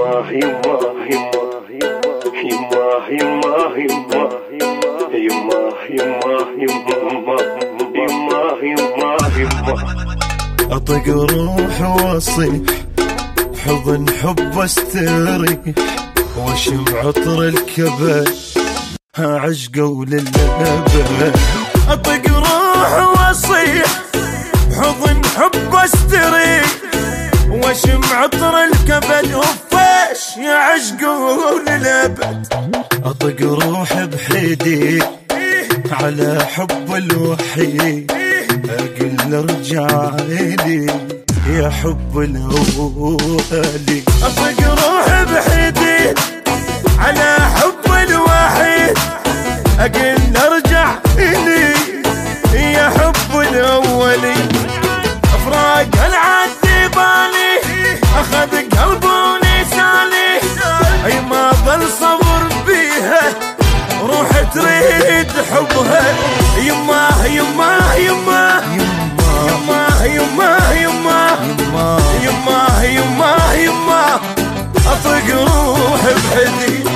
أطق روح واصيح حضن حب استريح واشم عطر الكبد عشقه وللأبد. أطق روح واصيح حضن حب استريح واشم عطر الكبد وفاش يا عشقه وللأبد. أطق روح بحيدي على حب الوحيد أقل ارجع لي يا حب الأولي. أطق روح بحيدي على حب الوحيد أقل ارجع لي يا حب الأولي. أفراق العدي بالي أخذ قلبي ونساني أي ما ظل صبر بيها روح تريد حبها. يما يما يما يما يما يما يما يما يما أطق روح بحدي.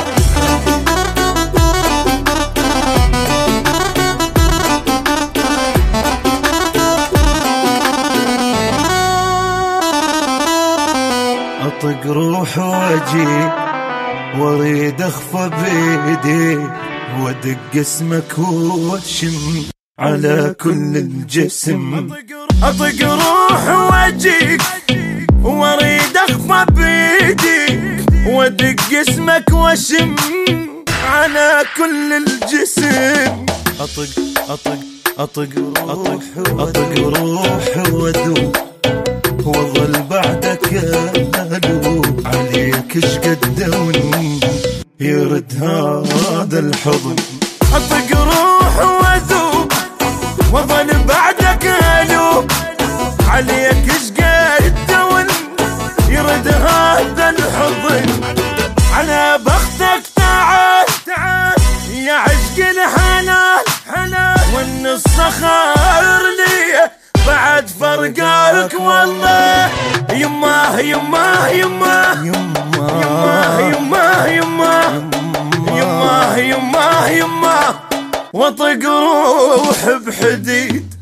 أطق روح واجي واريد اخفى بيدي وادق اسمك واشم على كل الجسم. اطق روح واجيك واريد اخفى بيدي وادق اسمك واشم على كل الجسم. اطق اطق اطق روح اطق روح وادوب واظل بعدك ألوب عليك ايش قدوني يرد هذا الحضن. أطق روح واذوب واظل بعدك ألوب عليك ايش قدوني يرد هذا الحضن. على بختك تعال تعال يا عشق الحلال حلال والنص خير لي بعد فرقك والله. يما يما يما يما يما يما يما يما يما واطق روح بحديد.